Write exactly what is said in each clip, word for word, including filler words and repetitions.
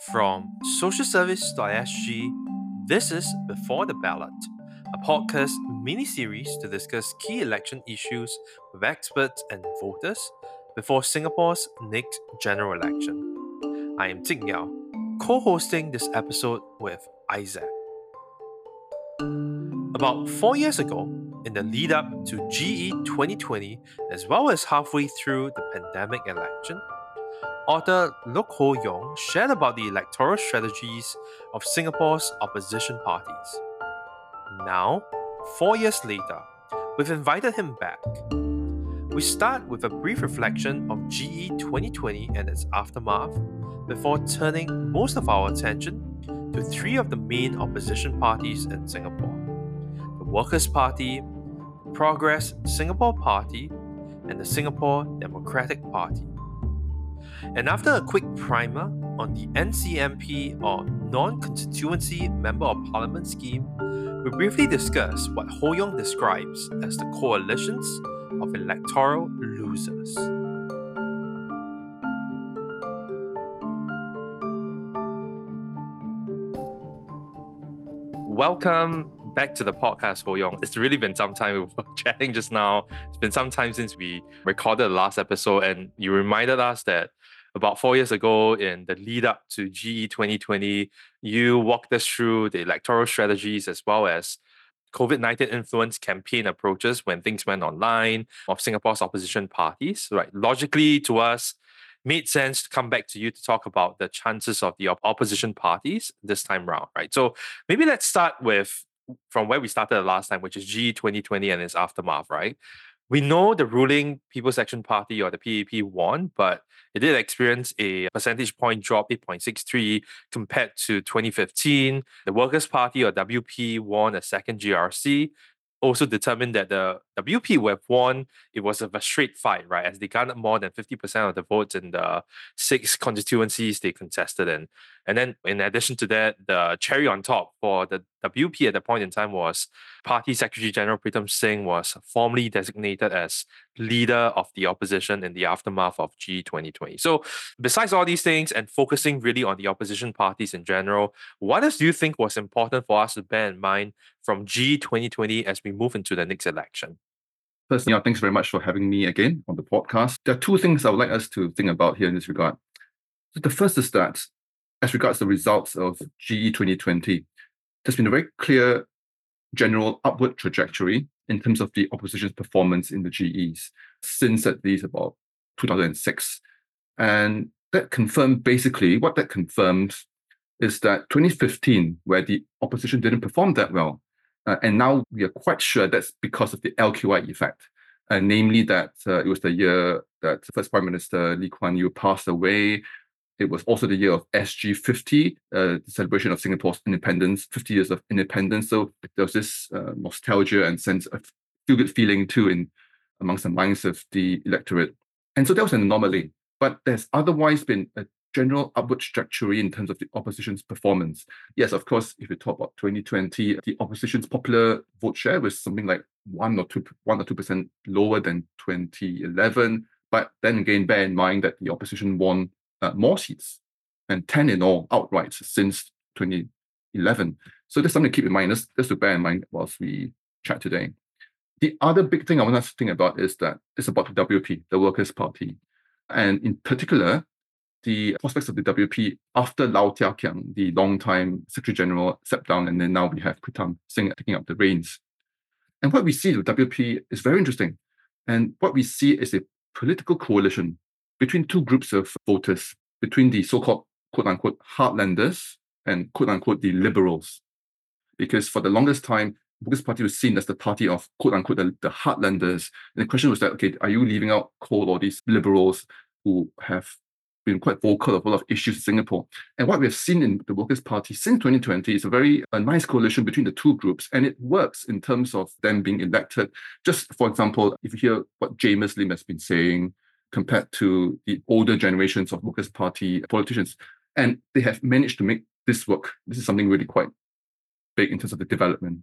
From social service dot s g, this is Before the Ballot, a podcast mini series to discuss key election issues with experts and voters before Singapore's next general election. I am Jing Yao, co hosting this episode with Isaac. About four years ago, in the lead up to G E twenty twenty, as well as halfway through the pandemic election, author Look Ho Yong shared about the electoral strategies of Singapore's opposition parties. Now, four years later, we've invited him back. We start with a brief reflection of G E twenty twenty and its aftermath before turning most of our attention to three of the main opposition parties in Singapore: the Workers' Party, the Progress Singapore Party, and the Singapore Democratic Party. And after a quick primer on the N C M P or Non-Constituency Member of Parliament scheme, we briefly discuss what Ho Yong describes as the coalitions of electoral losers. Welcome back to the podcast, Ho Yong. It's really been some time. We were chatting just now. It's been some time since we recorded the last episode, and you reminded us that about four years ago, in the lead up to G E twenty twenty, you walked us through the electoral strategies as well as COVID nineteen influence campaign approaches when things went online of Singapore's opposition parties. Right, logically to us, made sense to come back to you to talk about the chances of the op- opposition parties this time round. Right, so maybe let's start with from where we started the last time, which is G E twenty twenty and its aftermath. Right. We know the ruling People's Action Party or the P A P won, but it did experience a percentage point drop, eight point six three, compared to twenty fifteen. The Workers' Party or W P won a second G R C, also determined that the W P would have won. It was a straight fight, right? As they garnered more than fifty percent of the votes in the six constituencies they contested in. And then in addition to that, the cherry on top for the W P at the point in time was Party Secretary General Pritam Singh was formally designated as leader of the opposition in the aftermath of G E twenty twenty. So besides all these things and focusing really on the opposition parties in general, what else do you think was important for us to bear in mind from G E twenty twenty as we move into the next election? First, yeah, thanks very much for having me again on the podcast. There are two things I would like us to think about here in this regard. So the first is that as regards the results of G E twenty twenty, there's been a very clear general upward trajectory in terms of the opposition's performance in the G Es since at least about two thousand six. And that confirmed, basically, what that confirmed is that twenty fifteen, where the opposition didn't perform that well, uh, and now we are quite sure that's because of the L Q I effect, uh, namely that uh, it was the year that First Prime Minister Lee Kuan Yew passed away. It was also the year of S G fifty, uh, the celebration of Singapore's independence, fifty years of independence. So there was this uh, nostalgia and sense of feel-good feeling too in amongst the minds of the electorate. And so that was an anomaly. But there's otherwise been a general upward trajectory in terms of the opposition's performance. Yes, of course, if you talk about twenty twenty, the opposition's popular vote share was something like one or two, one or two percent lower than twenty eleven. But then again, bear in mind that the opposition won Uh, more seats, and ten in all outright since twenty eleven. So that's something to keep in mind. That's, that's to bear in mind whilst we chat today. The other big thing I want us to think about is that it's about the W P, the Workers' Party. And in particular, the prospects of the W P after Lau Tia Kiang, the long-time Secretary General, stepped down, and then now we have Pritam Singh taking up the reins. And what we see with W P is very interesting. And what we see is a political coalition between two groups of voters, between the so-called quote-unquote heartlanders and quote-unquote the liberals. Because for the longest time, the Workers' Party was seen as the party of quote-unquote the, the heartlanders. And the question was that, okay, are you leaving out coal or these liberals who have been quite vocal of a lot of issues in Singapore? And what we have seen in the Workers' Party since twenty twenty is a very a nice coalition between the two groups, and it works in terms of them being elected. Just for example, if you hear what Jamus Lim has been saying, compared to the older generations of Workers' Party politicians. And they have managed to make this work. This is something really quite big in terms of the development.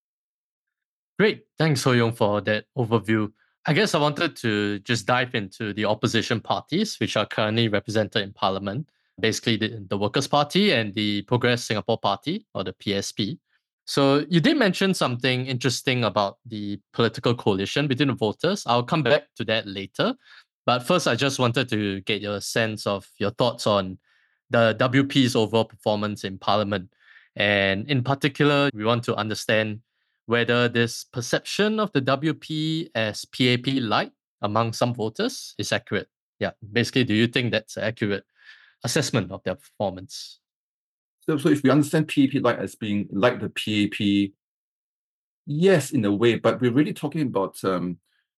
Great. Thanks, Ho Yong, for that overview. I guess I wanted to just dive into the opposition parties, which are currently represented in Parliament. basically the, the Workers' Party and the Progress Singapore Party, or the P S P. So you did mention something interesting about the political coalition between the voters. I'll come back to that later. But first, I just wanted to get your sense of your thoughts on the W P's overall performance in Parliament. And in particular, we want to understand whether this perception of the W P as P A P light among some voters is accurate. Yeah, basically, do you think that's an accurate assessment of their performance? So, so if we understand P A P light as being like the P A P, yes, in a way, but we're really talking about um,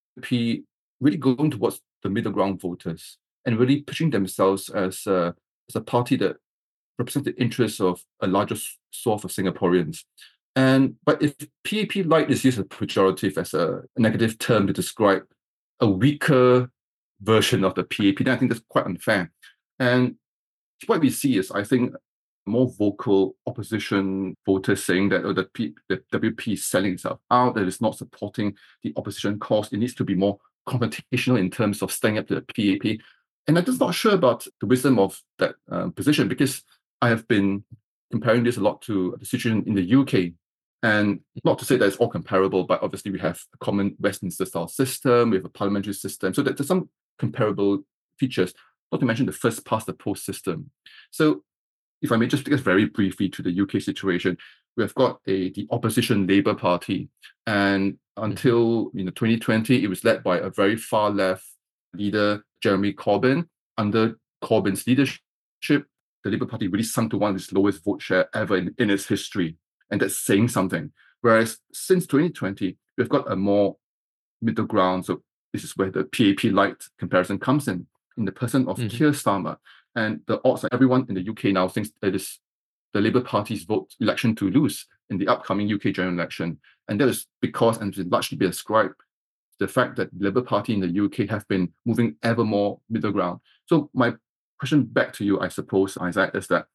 P really going towards the middle ground voters and really pitching themselves as a, as a party that represents the interests of a larger swath of Singaporeans. And but if P A P light is used as a pejorative, as a negative term to describe a weaker version of the P A P, then I think that's quite unfair. And what we see is, I think, more vocal opposition voters saying that oh, the, P, the W P is selling itself out, that it's not supporting the opposition cause. It needs to be more confrontational in terms of standing up to the P A P. And I'm just not sure about the wisdom of that uh, position, because I have been comparing this a lot to the situation in the U K. And not to say that it's all comparable, but obviously we have a common Westminster-style system, we have a parliamentary system, so that there's some comparable features, not to mention the first-past-the-post system. So if I may just take us very briefly to the U K situation, we have got a the opposition Labour Party, and until you know twenty twenty, it was led by a very far left leader, Jeremy Corbyn. Under Corbyn's leadership, the Labour Party really sunk to one of its lowest vote share ever in, in its history, and that's saying something. Whereas since twenty twenty, we've got a more middle ground. So this is where the P A P light comparison comes in, in the person of Mhm. Keir Starmer. And the odds are everyone in the U K now thinks it is the Labour Party's vote election to lose in the upcoming U K general election. And that is because, and to largely be ascribed to the fact that the Labour Party in the U K have been moving ever more middle ground. So my question back to you, I suppose, Isaac, is that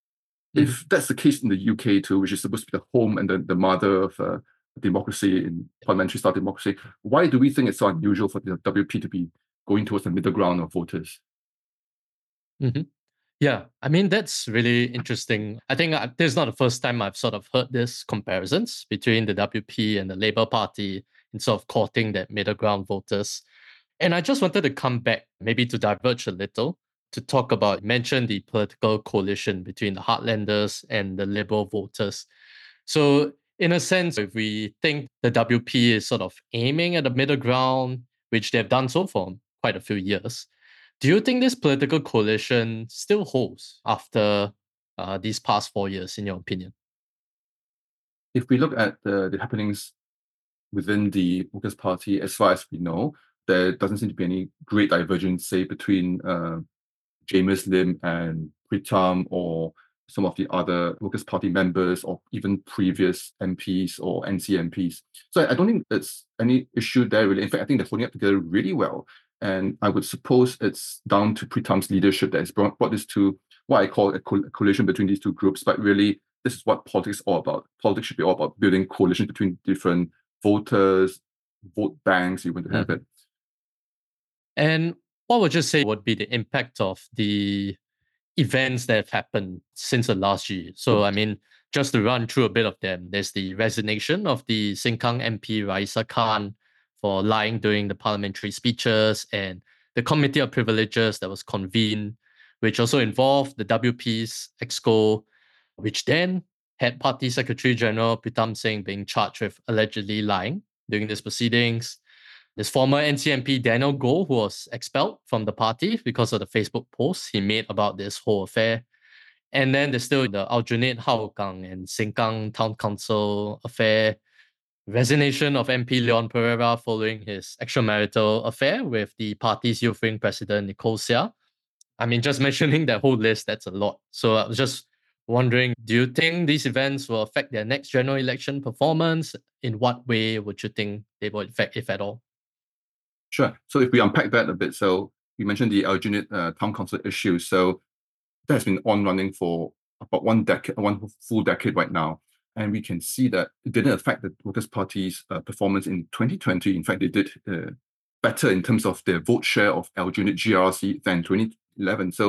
if that's the case in the U K too, which is supposed to be the home and the, the mother of uh, democracy, in parliamentary style democracy, why do we think it's so unusual for the W P to be going towards the middle ground of voters? Mhm. Yeah, I mean, that's really interesting. I think uh, this is not the first time I've sort of heard this comparisons between the W P and the Labour Party in sort of courting that middle ground voters. And I just wanted to come back, maybe to diverge a little, to talk about, mention the political coalition between the Heartlanders and the Liberal voters. So, in a sense, if we think the W P is sort of aiming at the middle ground, which they've done so for quite a few years, do you think this political coalition still holds after uh, these past four years, in your opinion? If we look at the, the happenings within the Workers' Party, as far as we know, there doesn't seem to be any great divergence, say, between uh, Jamus Lim and Pritam, or some of the other Workers' Party members, or even previous M Ps or N C M Ps. So I don't think it's any issue there, really. In fact, I think they're holding up together really well. And I would suppose it's down to Pritam's leadership that has brought, brought this to what I call a, co- a coalition between these two groups. But really, this is what politics is all about. Politics should be all about building coalitions between different voters, vote banks, you want to have Mhm. it. And what would you say would be the impact of the events that have happened since the last year? So, I mean, just to run through a bit of them, there's the resignation of the Sengkang M P Raisa Khan for lying during the parliamentary speeches, and the Committee of Privileges that was convened, which also involved the W P's EXCO, which then had Party Secretary General Pritam Singh being charged with allegedly lying during these proceedings. There's former N C M P Daniel Goh, who was expelled from the party because of the Facebook posts he made about this whole affair. And then there's still the Aljunied Hougang and Sengkang Town Council affair, resignation of M P Leon Pereira following his extramarital affair with the party's youth wing president, Nicole Seah. I mean, just mentioning that whole list, that's a lot. So I was just wondering, do you think these events will affect their next general election performance? In what way would you think they will affect, if at all? Sure. So if we unpack that a bit, so you mentioned the Aljunied uh, Town Council issue. So that has been on running for about one decade, one full decade right now. And we can see that it didn't affect the Workers' Party's uh, performance in twenty twenty. In fact, they did uh, better in terms of their vote share of Aljunied G R C than twenty eleven. So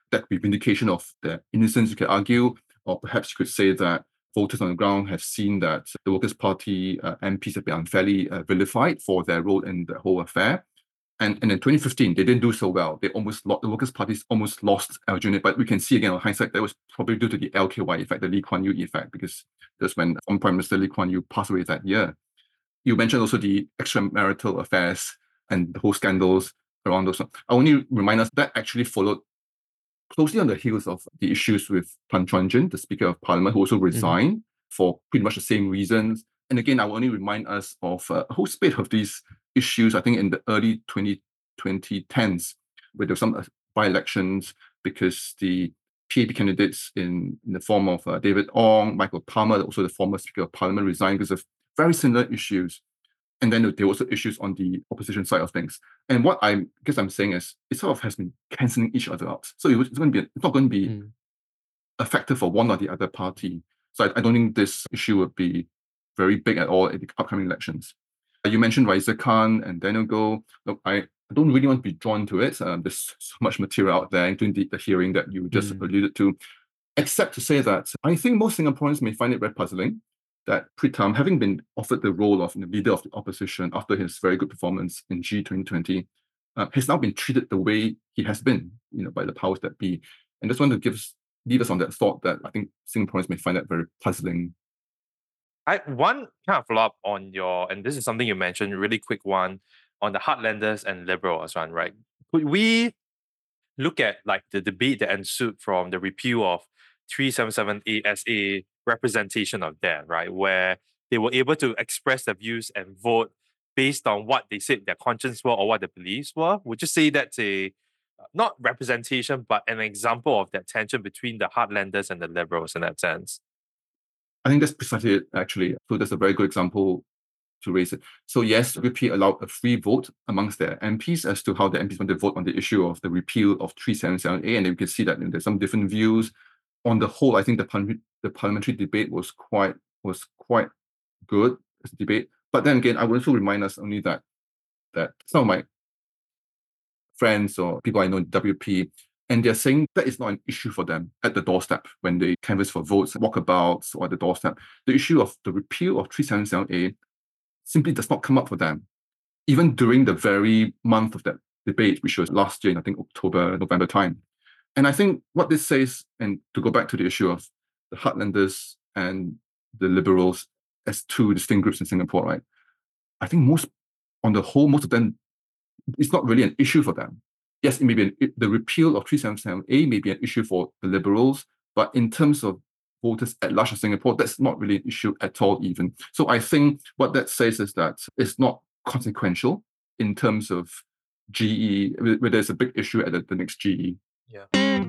that could be vindication of their innocence, you could argue, or perhaps you could say that voters on the ground have seen that the Workers' Party uh, M Ps have been unfairly uh, vilified for their role in the whole affair. And, and in twenty fifteen, they didn't do so well. They almost lost, the Workers' Party almost lost Aljunied. But we can see again, on hindsight, that was probably due to the L K Y effect, the Lee Kuan Yew effect, because that's when former Prime Minister Lee Kuan Yew passed away that year. You mentioned also the extramarital affairs and the whole scandals around those. I only remind us that actually followed closely on the heels of the issues with Tan Chuan Jin, the Speaker of Parliament, who also resigned mm-hmm. for pretty much the same reasons. And again, I will only remind us of uh, a whole spate of these issues, I think in the early twenty tens, where there were some by-elections because the P A P candidates in, in the form of uh, David Ong, Michael Palmer, also the former Speaker of Parliament, resigned because of very similar issues. And then there were also issues on the opposition side of things. And what I guess I'm saying is it sort of has been cancelling each other out. So it it's going to be it's not going to be mm. effective for one or the other party. So I, I don't think this issue would be very big at all at the upcoming elections. You mentioned Raisa Khan and Daniel Goh. Look, I, I don't really want to be drawn to it. Um, there's so much material out there, including the, the hearing that you just mm. alluded to, except to say that I think most Singaporeans may find it very puzzling that Pritam, having been offered the role of the leader of the opposition after his very good performance in G twenty twenty, uh, has now been treated the way he has been, you know, by the powers that be. And just want to give us, leave us on that thought that I think Singaporeans may find that very puzzling. I one kind of follow up on your, and this is something you mentioned, really quick one, on the Heartlanders and Liberals one, right? Could we look at like the debate that ensued from the repeal of three seventy-seven A as a representation of that, right? Where they were able to express their views and vote based on what they said their conscience were or what their beliefs were? Would you say that's a, not representation, but an example of that tension between the Heartlanders and the Liberals in that sense? I think that's precisely it, actually. So that's a very good example to raise it. So yes, W P allowed a free vote amongst their M Ps as to how the M Ps want to vote on the issue of the repeal of three seventy-seven A, and then we can see that you know, there's some different views. On the whole, I think the, parliament, the parliamentary debate was quite was quite good as a debate. But then again, I would also remind us only that that some of my friends or people I know in W P, and they're saying that is not an issue for them at the doorstep when they canvass for votes, walkabouts, or at the doorstep. The issue of the repeal of three seventy-seven A simply does not come up for them. Even during the very month of that debate, which was last year in, I think, October, November time. And I think what this says, and to go back to the issue of the Heartlanders and the Liberals as two distinct groups in Singapore, right? I think most, on the whole, most of them, it's not really an issue for them. Yes, it may be an, it, the repeal of three seventy-seven A may be an issue for the Liberals, but in terms of voters at large in Singapore, that's not really an issue at all even. So I think what that says is that it's not consequential in terms of G E, where there's a big issue at the, the next G E. Yeah.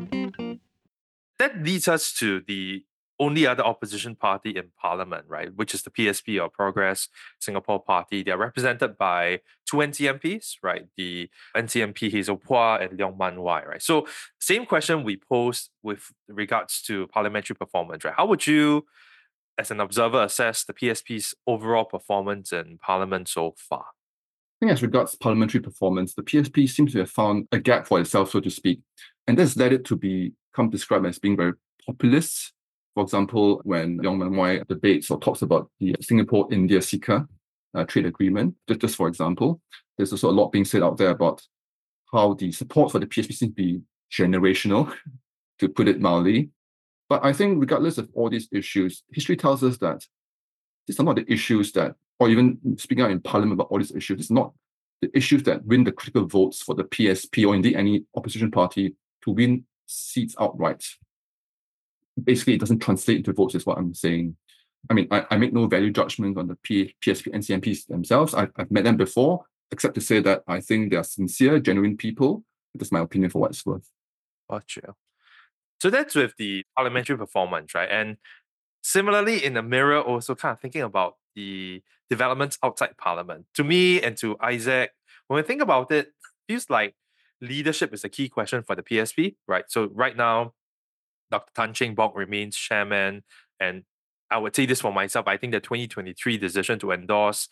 That leads us to the only other opposition party in Parliament, right, which is the P S P or Progress Singapore Party. They are represented by two N C M Ps, right, the N C M P Hazel Pua and Leong Man Wai, right? So same question we posed with regards to parliamentary performance, right? How would you, as an observer, assess the P S P's overall performance in Parliament so far? I think as regards parliamentary performance, the P S P seems to have found a gap for itself, so to speak. And that's led it to become described as being very populist. For example, when Leong Man Wai debates or talks about the Singapore-India SICA uh, trade agreement, just, just for example, there's also a lot being said out there about how the support for the P S P seems to be generational, to put it mildly. But I think regardless of all these issues, history tells us that these are not the issues that, or even speaking out in Parliament about all these issues, it's not the issues that win the critical votes for the P S P or indeed any opposition party to win seats outright. Basically, it doesn't translate into votes, is what I'm saying. I mean, I, I make no value judgment on the P, PSP N C M Ps themselves. I've, I've met them before, except to say that I think they are sincere, genuine people. That's my opinion for what it's worth. Gotcha. So that's with the parliamentary performance, right? And similarly, in the mirror, also kind of thinking about the developments outside Parliament. To me and to Isaac, when we think about it, it feels like leadership is a key question for the P S P, right? So right now, Doctor Tan Cheng Bock remains chairman, and I would say this for myself, I think the twenty twenty-three decision to endorse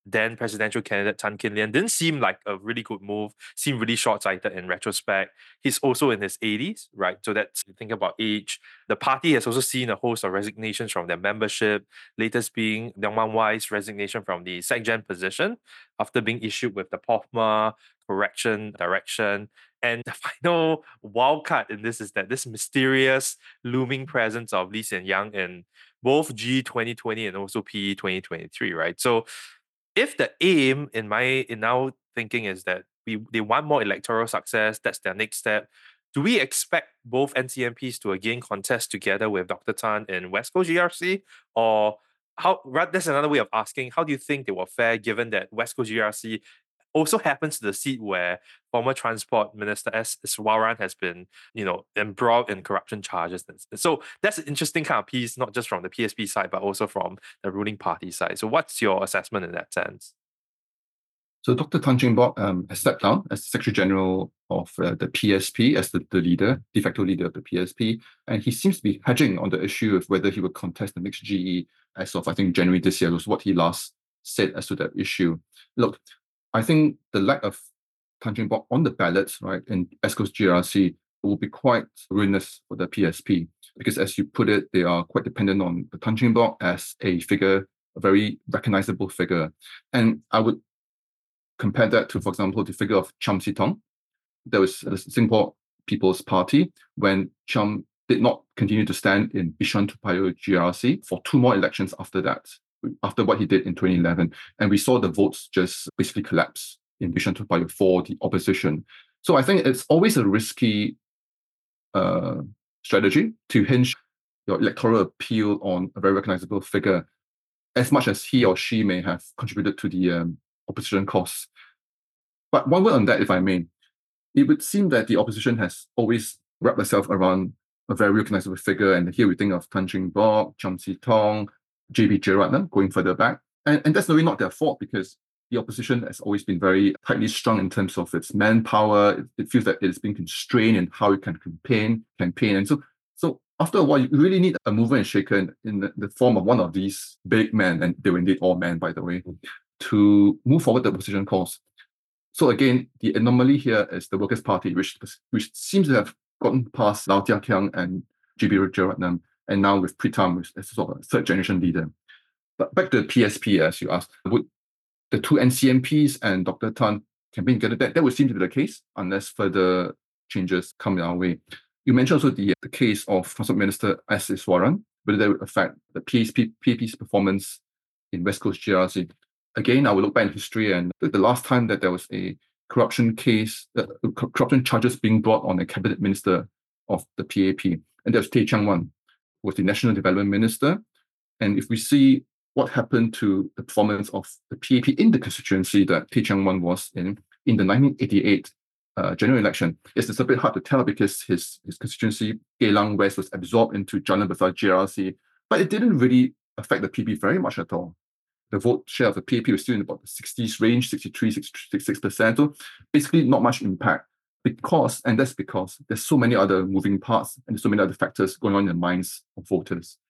then presidential candidate Tan Kin Lian didn't seem like a really good move, seemed really short-sighted in retrospect. He's also in his eighties, right? So that's, think about age. The party has also seen a host of resignations from their membership, latest being Leong Man Wai's resignation from the SecGen position after being issued with the P O F M A correction direction. And the final wild card in this is that this mysterious looming presence of Lee Hsien Yang in both G twenty twenty and also P E twenty twenty-three, right? So if the aim in my in our thinking is that we they want more electoral success, that's their next step. Do we expect both N C M Ps to again contest together with Doctor Tan in West Coast G R C? Or how, right, that's another way of asking, how do you think they will fare given that West Coast G R C also happens to the seat where former Transport Minister S. Iswaran has been, you know, embroiled in corruption charges. So that's an interesting kind of piece, not just from the P S P side, but also from the ruling party side. So what's your assessment in that sense? So Doctor Tan Cheng Bock um, has stepped down as Secretary General of uh, the P S P, as the, the leader, de facto leader of the P S P. And he seems to be hedging on the issue of whether he would contest the next G E as of, I think, January this year, was what he last said as to that issue. Look, I think the lack of Tan Cheng Bock on the ballot, right, in West Coast G R C will be quite ruinous for the P S P, because as you put it, they are quite dependent on the Tan Cheng Bock as a figure, a very recognizable figure. And I would compare that to, for example, the figure of Chiam See Tong. There was the Singapore People's Party when Chiam did not continue to stand in Bishan Toa Payoh G R C for two more elections after that, after what he did in twenty eleven. And we saw the votes just basically collapse in Bishan Toa Payoh for the opposition. So I think it's always a risky uh, strategy to hinge your electoral appeal on a very recognizable figure, as much as he or she may have contributed to the um, opposition cause. But one word on that, if I may, it would seem that the opposition has always wrapped itself around a very recognizable figure. And here we think of Tan Cheng Bock, Chiam See Tong, J B Jeyaretnam, going further back. And, and that's really not their fault, because the opposition has always been very tightly strung in terms of its manpower. It, it feels that it is being constrained in how it can campaign, campaign. And so, so after a while, you really need a mover and shaker in, in the, the form of one of these big men, and they were indeed all men, by the way, to move forward the opposition cause. So again, the anomaly here is the Workers' Party, which, which seems to have gotten past Lau Tia Kiang and J B Jeyaretnam, and now with Pritam as sort of a third generation leader. But back to the P S P, as you asked, would the two N C M Ps and Doctor Tan campaign together? That, that would seem to be the case, unless further changes come our way. You mentioned also the, the case of Transport Minister S. Iswaran, whether that would affect the P S P, P A P's performance in West Coast G R C. Again, I will look back in history, and the last time that there was a corruption case, uh, corruption charges being brought on a cabinet minister of the P A P, and that was Teh Cheang Wan, who was the National Development Minister. And if we see what happened to the performance of the P A P in the constituency that Teh Cheang Wan was in, in the nineteen eighty-eight uh, general election, yes, it's a bit hard to tell because his, his constituency, Geylang West, was absorbed into Jalan Besar G R C, but it didn't really affect the P P very much at all. The vote share of the P A P was still in about the sixties range, sixty-three, sixty-six percent. So basically not much impact, because, and that's because there's so many other moving parts and there's so many other factors going on in the minds of voters.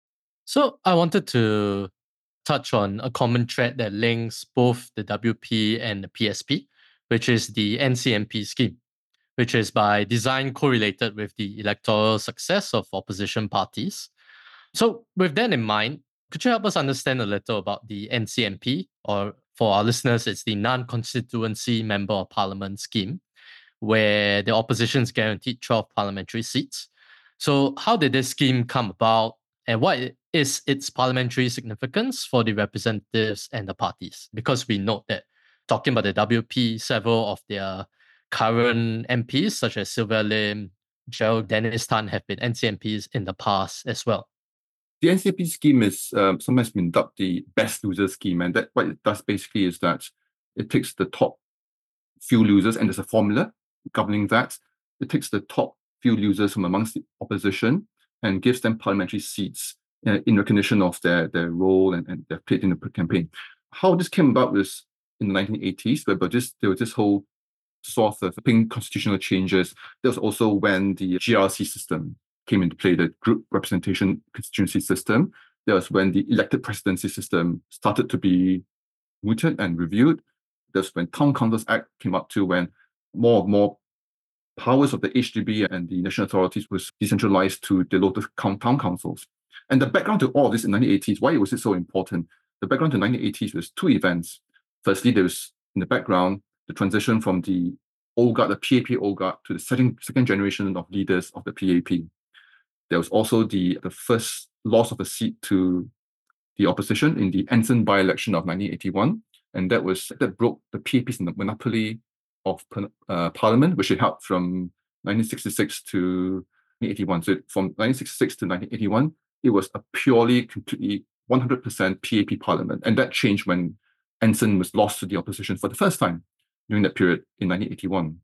So I wanted to touch on a common thread that links both the W P and the P S P, which is the N C M P scheme, which is by design correlated with the electoral success of opposition parties. So with that in mind, could you help us understand a little about the N C M P, or for our listeners, it's the Non-Constituency Member of Parliament scheme, where the opposition is guaranteed twelve parliamentary seats. So how did this scheme come about, and what is its parliamentary significance for the representatives and the parties? Because we note that, talking about the W P, several of their current M Ps, such as Sylvia Lim, Gerald Dennis Tan, have been N C M Ps in the past as well. The N C M P scheme is um, sometimes been dubbed the best loser scheme, and that what it does basically is that it takes the top few losers, and there's a formula governing that. It takes the top few losers from amongst the opposition and gives them parliamentary seats uh, in recognition of their, their role and, and their plate in the campaign. How this came about was in the nineteen eighties, where but this, there was this whole sort of pink constitutional changes. There was also when the G R C system came into play, the group representation constituency system. That was when the elected presidency system started to be mooted and reviewed. That's when Town Councils Act came up too, when more and more powers of the H D B and the national authorities was decentralized to the local town councils. And the background to all of this in the nineteen eighties, why was it so important? The background to the nineteen eighties was two events. Firstly, there was in the background the transition from the old guard, the P A P old guard, to the second, second generation of leaders of the P A P. There was also the, the first loss of a seat to the opposition in the Anson by-election of nineteen eighty-one. And that was that broke the P A P's monopoly of uh, parliament, which it held from nineteen sixty-six to nineteen eighty-one. So from nineteen sixty-six to nineteen eighty-one, it was a purely, completely one hundred percent P A P parliament. And that changed when Anson was lost to the opposition for the first time during that period in nineteen eighty-one.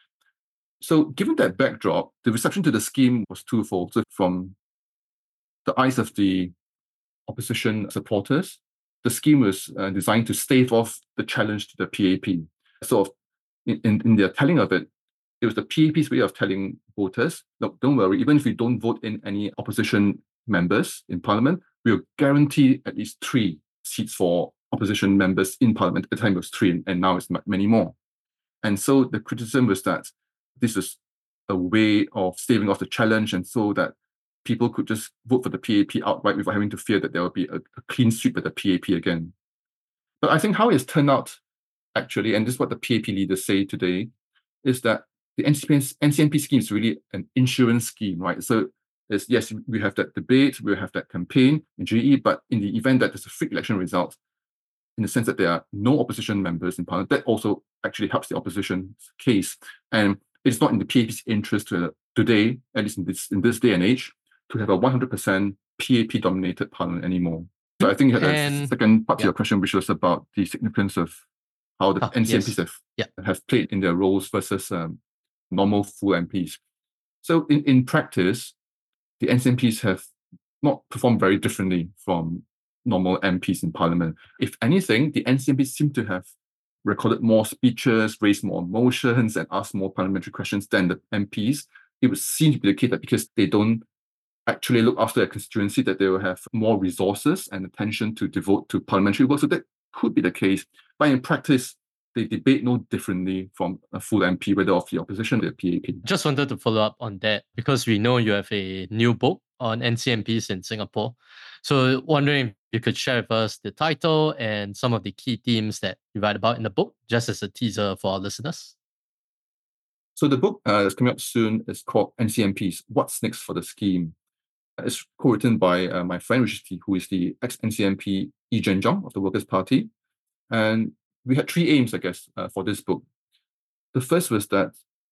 So given that backdrop, the reception to the scheme was twofold. So from the eyes of the opposition supporters, the scheme was uh, designed to stave off the challenge to the P A P. So in, in, in their telling of it, it was the P A P's way of telling voters, no, don't worry, even if we don't vote in any opposition members in parliament, we'll guarantee at least three seats for opposition members in parliament. At the time it was three, and now it's many more. And so the criticism was that this was a way of staving off the challenge, and so that people could just vote for the P A P outright without having to fear that there will be a, a clean sweep at the P A P again. But I think how it's turned out, actually, and this is what the P A P leaders say today, is that the N C M P scheme is really an insurance scheme, right? So it's, yes, we have that debate, we have that campaign in G E, but in the event that there's a freak election result, in the sense that there are no opposition members in parliament, that also actually helps the opposition's case. And it's not in the P A P's interest to, uh, today, at least in this, in this day and age, to have a one hundred percent P A P-dominated parliament anymore. So I think you had And- a second part to yeah. your question, which was about the significance of how the Ah, N C M Ps yes. have, Yeah. have played in their roles versus um, normal full M Ps. So in, in practice, the N C M Ps have not performed very differently from normal M Ps in parliament. If anything, the N C M Ps seem to have recorded more speeches, raised more motions, and asked more parliamentary questions than the M Ps. It would seem to be the case that because they don't actually look after their constituency, that they will have more resources and attention to devote to parliamentary work. So that could be the case. But in practice, they debate no differently from a full M P, whether of the opposition or the P A P. Just wanted to follow up on that because we know you have a new book on N C M Ps in Singapore. So wondering if you could share with us the title and some of the key themes that you write about in the book, just as a teaser for our listeners. So the book uh, that's coming up soon is called N C M Ps, What's Next for the Scheme? It's co-written by uh, my friend, which is the, who is the ex-N C M P Yee Zhen-Zhong of the Workers' Party. And we had three aims, I guess, uh, for this book. The first was that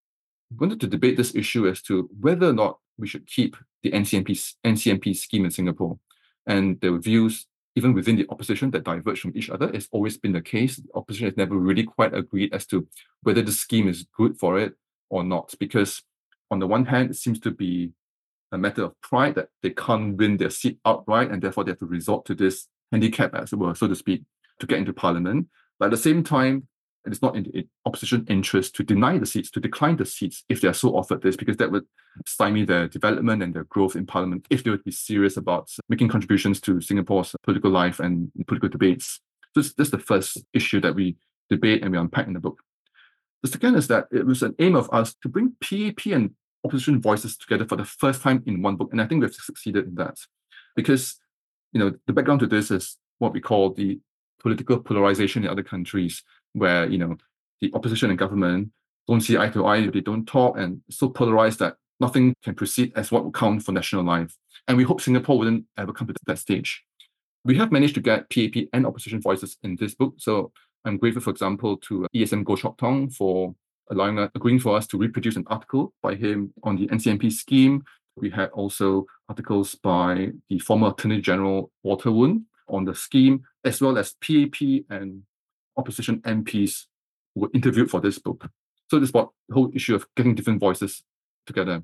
we wanted to debate this issue as to whether or not we should keep the N C M P, N C M P scheme in Singapore. And there were views, even within the opposition, that diverge from each other. It's always been the case. The opposition has never really quite agreed as to whether the scheme is good for it or not. Because on the one hand, it seems to be a matter of pride that they can't win their seat outright, and therefore they have to resort to this handicap, as it were, so to speak, to get into parliament. But at the same time, it is not in the opposition interest to deny the seats, to decline the seats if they are so offered this, because that would stymie their development and their growth in parliament if they would be serious about making contributions to Singapore's political life and political debates. So this, this is the first issue that we debate and we unpack in the book. The second is that it was an aim of us to bring P A P and opposition voices together for the first time in one book. And I think we've succeeded in that. Because, you know, the background to this is what we call the political polarization in other countries, where, you know, the opposition and government don't see eye to eye, they don't talk, and so polarized that nothing can proceed as what would count for national life. And we hope Singapore wouldn't ever come to that stage. We have managed to get P A P and opposition voices in this book. So I'm grateful, for example, to E S M Goh Chok Tong for allowing us, agreeing for us to reproduce an article by him on the N C M P scheme. We had also articles by the former Attorney General Walter Woon on the scheme, as well as P A P and opposition M Ps who were interviewed for this book. So this is about the whole issue of getting different voices together.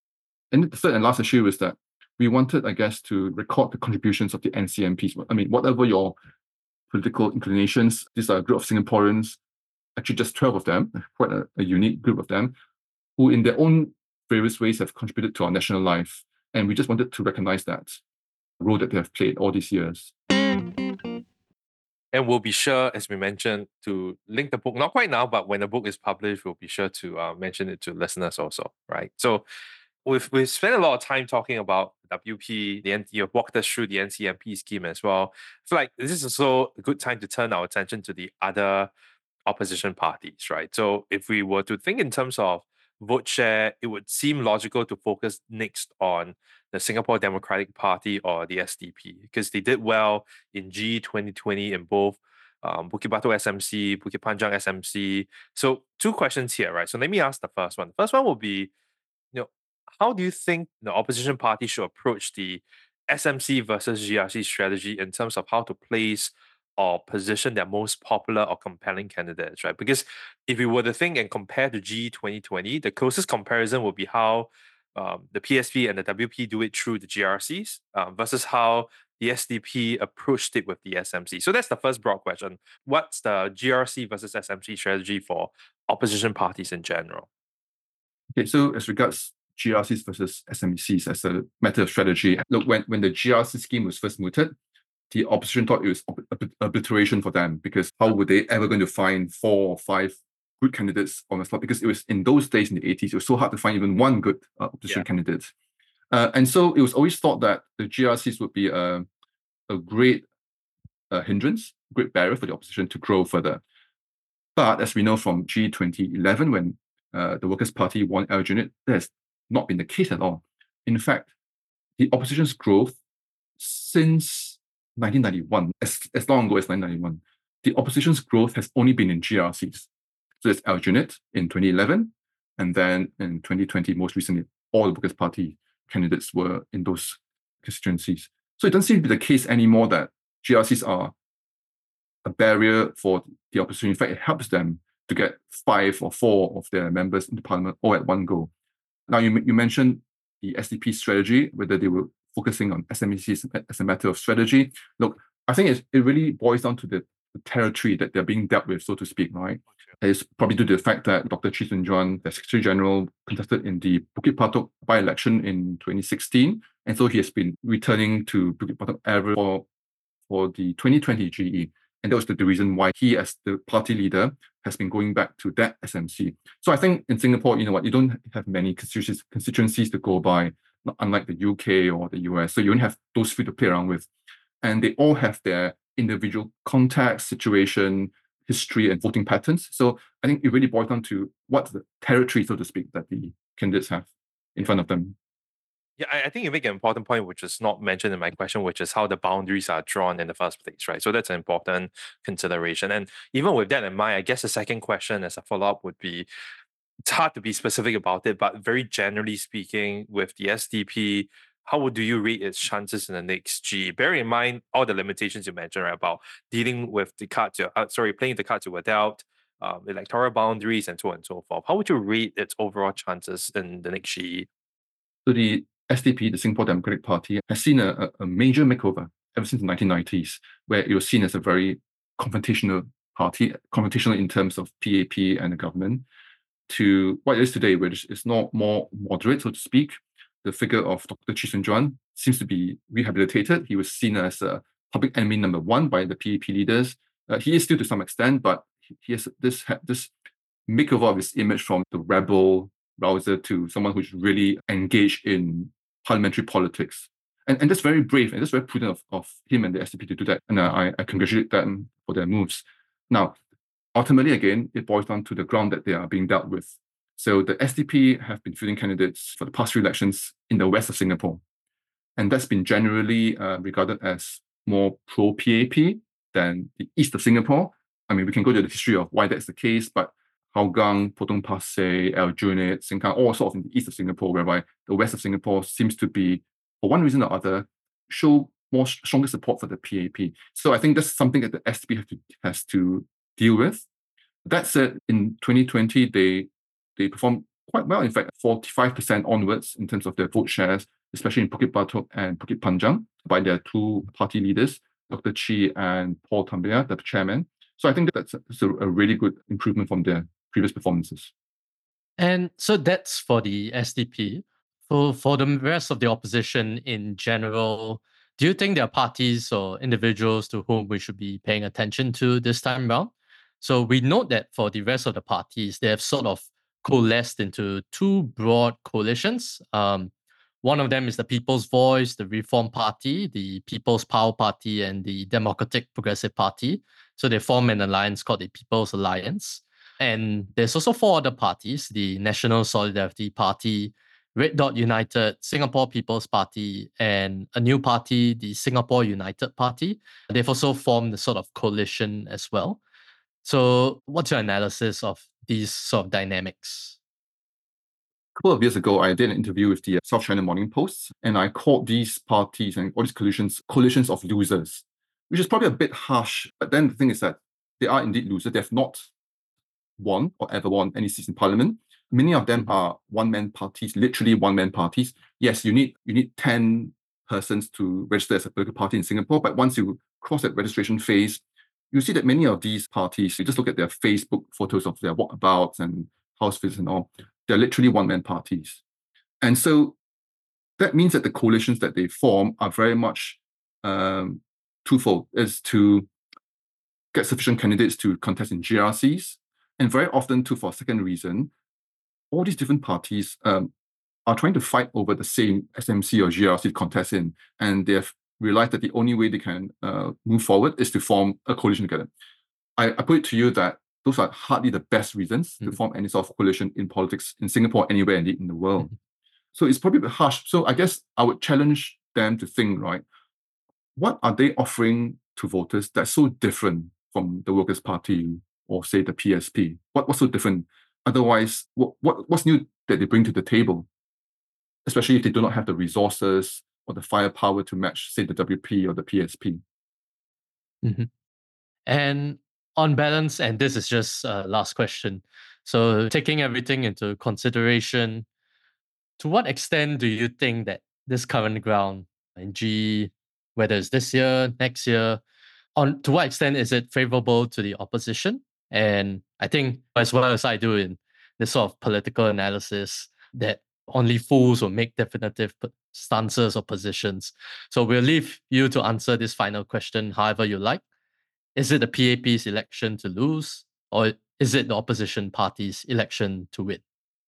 And the third and last issue is that we wanted, I guess, to record the contributions of the N C M Ps. I mean, whatever your political inclinations, these are a group of Singaporeans, actually just twelve of them, quite a, a unique group of them, who in their own various ways have contributed to our national life. And we just wanted to recognize that role that they have played all these years. And we'll be sure, as we mentioned, to link the book, not quite now, but when the book is published, we'll be sure to uh, mention it to listeners also, right? So we've, we've spent a lot of time talking about W P, the N- you've walked us through the N C M P scheme as well. I feel like this is also a good time to turn our attention to the other opposition parties, right? So if we were to think in terms of vote share, it would seem logical to focus next on the Singapore Democratic Party or the S D P because they did well in G twenty twenty in both um, Bukit Batok S M C, Bukit Panjang S M C. So two questions here, right? So let me ask the first one. The first one will be, you know, how do you think the opposition party should approach the S M C versus G R C strategy in terms of how to place or position their most popular or compelling candidates, right? Because if we were to think and compare to G twenty twenty, the closest comparison would be how um, the P S P and the W P do it through the G R Cs um, versus how the S D P approached it with the S M C. So that's the first broad question. What's the G R C versus S M C strategy for opposition parties in general? Okay, so as regards G R Cs versus S M Cs as a matter of strategy, look, when, when the G R C scheme was first mooted, the opposition thought it was ob- ob- obliteration for them because how were they ever going to find four or five good candidates on the spot? Because it was in those days in the eighties, it was so hard to find even one good uh, opposition Yeah. candidate. Uh, and so it was always thought that the G R Cs would be a, a great uh, hindrance, great barrier for the opposition to grow further. But as we know from G twenty eleven, when uh, the Workers' Party won Aljunied, that has not been the case at all. In fact, the opposition's growth since nineteen ninety-one, as, as long ago as nineteen ninety-one, the opposition's growth has only been in G R Cs. So it's Aljunied in twenty eleven, and then in twenty twenty, most recently, all the Workers' Party candidates were in those constituencies. So it doesn't seem to be the case anymore that G R Cs are a barrier for the opposition. In fact, it helps them to get five or four of their members into parliament all at one go. Now, you, you mentioned the S D P strategy, whether they were focusing on S M E Cs as a matter of strategy. Look, I think it, it really boils down to the, the territory that they're being dealt with, so to speak, right? It's probably due to the fact that Doctor Chee Soon Juan, the Secretary General, contested in the Bukit Batok by-election in twenty sixteen. And so he has been returning to Bukit Batok ever for, for the twenty twenty G E. And that was the, the reason why he, as the party leader, has been going back to that S M C. So I think in Singapore, you know what, you don't have many constituencies, constituencies to go by, unlike the U K or the U S. So you don't have those few to play around with. And they all have their individual context, situation, history, and voting patterns. So I think it really boils down to what's the territory, so to speak, that the candidates have in front of them. Yeah, I, I think you make an important point, which is not mentioned in my question, which is how the boundaries are drawn in the first place, right? So that's an important consideration. And even with that in mind, I guess the second question as a follow-up would be, it's hard to be specific about it, but very generally speaking, with the S D P, how would do you rate its chances in the next G? Bear in mind all the limitations you mentioned, right, about dealing with the cards, you- uh, sorry, playing the cards you were dealt, um, electoral boundaries, and so on and so forth. How would you rate its overall chances in the next G? So the S D P, the Singapore Democratic Party, has seen a, a, a major makeover ever since the nineteen nineties, where it was seen as a very confrontational party, confrontational in terms of P A P and the government, to what it is today, which is not more moderate, so to speak. The figure of Doctor Chee Soon Juan seems to be rehabilitated. He was seen as a public enemy number one by the P A P leaders. Uh, he is still to some extent, but he has this this makeover of his image from the rebel rouser to someone who's really engaged in parliamentary politics. And, and that's very brave and that's very prudent of, of him and the S D P to do that. And uh, I, I congratulate them for their moves. Now, ultimately, again, it boils down to the ground that they are being dealt with. So the S D P have been fielding candidates for the past few elections in the west of Singapore. And that's been generally uh, regarded as more pro-P A P than the east of Singapore. I mean, we can go to the history of why that's the case, but Hougang, Potong Pasir, Aljunied, Sengkang, all sorts in the east of Singapore, whereby the west of Singapore seems to be, for one reason or other, show more stronger support for the P A P. So I think that's something that the S D P have to, has to deal with. That said, in twenty twenty, they they performed quite well. In fact, forty-five percent onwards in terms of their vote shares, especially in Bukit Batok and Bukit Panjang, by their two party leaders, Doctor Chee and Paul Tambea, the chairman. So I think that's a, that's a, a really good improvement from their previous performances. And so that's for the S D P. For, for the rest of the opposition in general, Do you think there are parties or individuals to whom we should be paying attention to this time around? So we note that for the rest of the parties, they have sort of coalesced into two broad coalitions. Um, one of them is the People's Voice, the Reform Party, the People's Power Party, and the Democratic Progressive Party. So they form an alliance called the People's Alliance. And there's also four other parties, the National Solidarity Party, Red Dot United, Singapore People's Party, and a new party, the Singapore United Party. They've also formed a sort of coalition as well. So what's your analysis of these sort of dynamics? A couple of years ago, I did an interview with the South China Morning Post, and I called these parties and all these coalitions coalitions of losers, which is probably a bit harsh. But then the thing is that they are indeed losers. They have not won or ever won any seats in parliament. Many of them Mhm. are one-man parties, literally one-man parties. Yes, you need you need ten persons to register as a political party in Singapore, but once you cross that registration phase, you see that many of these parties, you just look at their Facebook photos of their walkabouts and house visits and all, they're literally one-man parties. And so that means that the coalitions that they form are very much um, twofold, is to get sufficient candidates to contest in G R Cs, and very often too, for a second reason, all these different parties um, are trying to fight over the same S M C or G R C to contest in, and they have realized that the only way they can uh, move forward is to form a coalition together. I, I put it to you that those are hardly the best reasons mm-hmm. to form any sort of coalition in politics in Singapore, anywhere indeed in the world. Mm-hmm. So it's probably a bit harsh. So I guess I would challenge them to think, right, what are they offering to voters that's so different from the Workers' Party or say the P S P? What, what's so different? Otherwise, what, what what's new that they bring to the table? Especially if they do not have the resources or the firepower to match, say, the W P or the P S P. Mm-hmm. And on balance, and this is just a last question. So taking everything into consideration, to what extent do you think that this current ground in G, whether it's this year, next year, on to what extent is it favorable to the opposition? And I think, as well as I do in this sort of political analysis, that only fools will make definitive stances or positions. So we'll leave you to answer this final question however you like. Is it the P A P's election to lose, or is it the opposition party's election to win?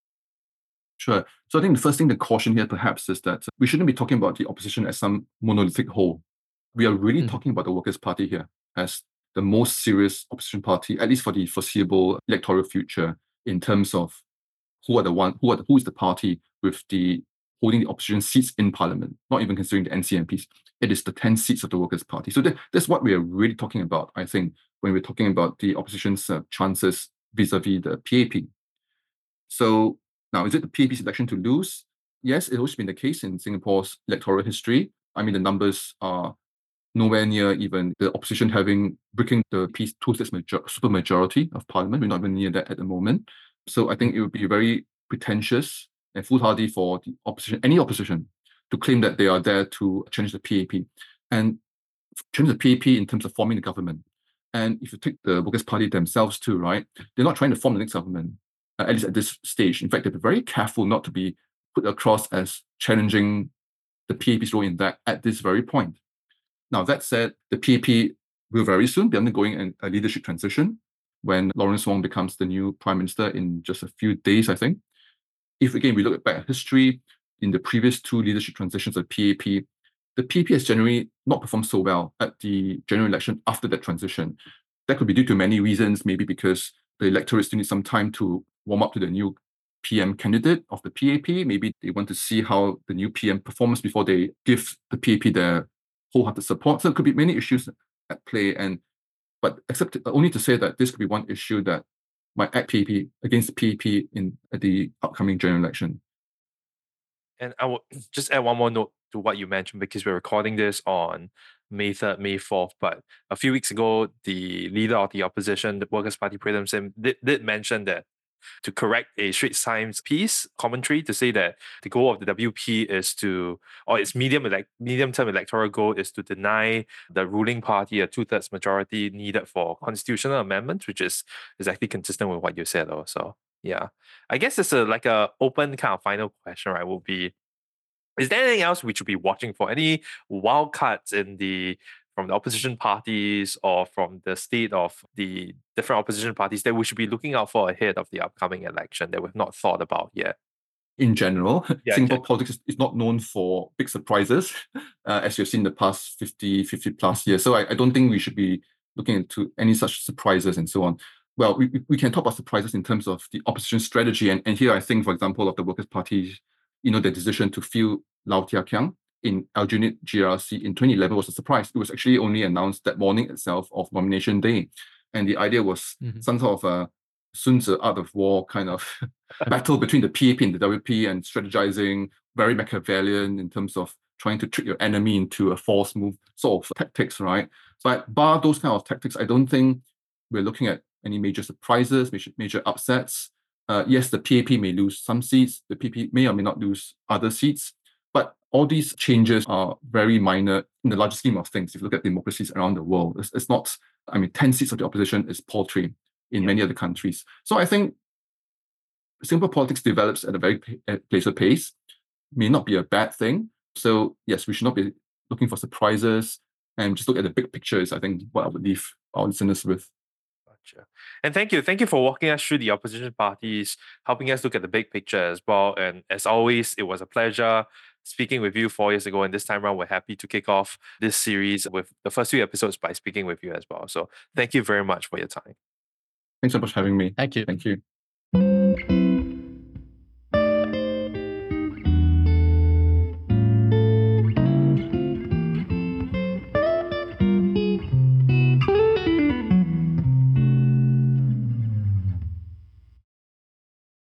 Sure. So I think the first thing to caution here perhaps is that we shouldn't be talking about the opposition as some monolithic whole. We are really mm. talking about the Workers' Party here as the most serious opposition party, at least for the foreseeable electoral future, in terms of who are the one, who are the, who is the party with the holding the opposition seats in parliament, not even considering the N C M Ps. It is the ten seats of the Workers' Party. So that, that's what we are really talking about, I think, when we're talking about the opposition's uh, chances vis-a-vis the P A P. So now, is it the P A P's election to lose? Yes, it's always been the case in Singapore's electoral history. I mean, the numbers are nowhere near even the opposition having breaking the P two-thirds major, super majority of parliament. We're not even near that at the moment. So I think it would be very pretentious and foolhardy for the opposition, any opposition, to claim that they are there to change the P A P and change the P A P in terms of forming the government. And if you take the Workers' Party themselves too, right, they're not trying to form the next government. Uh, at least at this stage. In fact, they're very careful not to be put across as challenging the P A P's role in that at this very point. Now, that said, the P A P will very soon be undergoing a leadership transition when Lawrence Wong becomes the new prime minister in just a few days, I think. If, again, we look back at history, in the previous two leadership transitions of P A P, the P A P has generally not performed so well at the general election after that transition. That could be due to many reasons, maybe because the electorate still need some time to warm up to the new P M candidate of the P A P. Maybe they want to see how the new P M performs before they give the P A P their wholehearted support. So it could be many issues at play. And but except only to say that this could be one issue that might act P A P against the P A P in at the upcoming general election. And I will just add one more note to what you mentioned, because we're recording this on May third, May fourth. But a few weeks ago, the leader of the opposition, the Workers' Party, Pritham Sim, did, did mention that to correct a Straits Times piece commentary to say that the goal of the W P is to, or its medium elect, medium-term electoral goal is to deny the ruling party a two-thirds majority needed for constitutional amendments, which is exactly consistent with what you said also. Yeah, I guess it's a like a open kind of final question, right? Will be Is there anything else we should be watching for? Any wild cards in the from the opposition parties or from the state of the different opposition parties that we should be looking out for ahead of the upcoming election that we've not thought about yet? In general, Yeah, Singapore gen- politics is, is not known for big surprises, uh, as you've seen the past fifty, fifty plus years. So I, I don't think we should be looking into any such surprises and so on. Well, we, we can talk about surprises in terms of the opposition strategy. And, and here I think, for example, of the Workers' Party, you know, the decision to fill Lau Tia Kiang in Aljunied G R C in twenty eleven was a surprise. It was actually only announced that morning itself of nomination day. And the idea was Mhm. some sort of a Sun Tzu art of war kind of battle between the P A P and the W P and strategizing, very Machiavellian in terms of trying to trick your enemy into a false move sort of tactics, right? So I, bar those kind of tactics, I don't think we're looking at any major surprises, major, major upsets. Uh, yes, the P A P may lose some seats, the P P may or may not lose other seats, but all these changes are very minor in the larger scheme of things. If you look at democracies around the world, it's, it's not, I mean, ten seats of the opposition is paltry in Yeah. many other countries. So I think Singapore politics develops at a very pacer pace, may not be a bad thing. So yes, we should not be looking for surprises and just look at the big picture is, I think, what I would leave our listeners with. Gotcha. And thank you. Thank you for walking us through the opposition parties, helping us look at the big picture as well. And as always, it was a pleasure speaking with you four years ago. And this time around, we're happy to kick off this series with the first few episodes by speaking with you as well. So thank you very much for your time. Thanks so much for having me. Thank you. Thank you.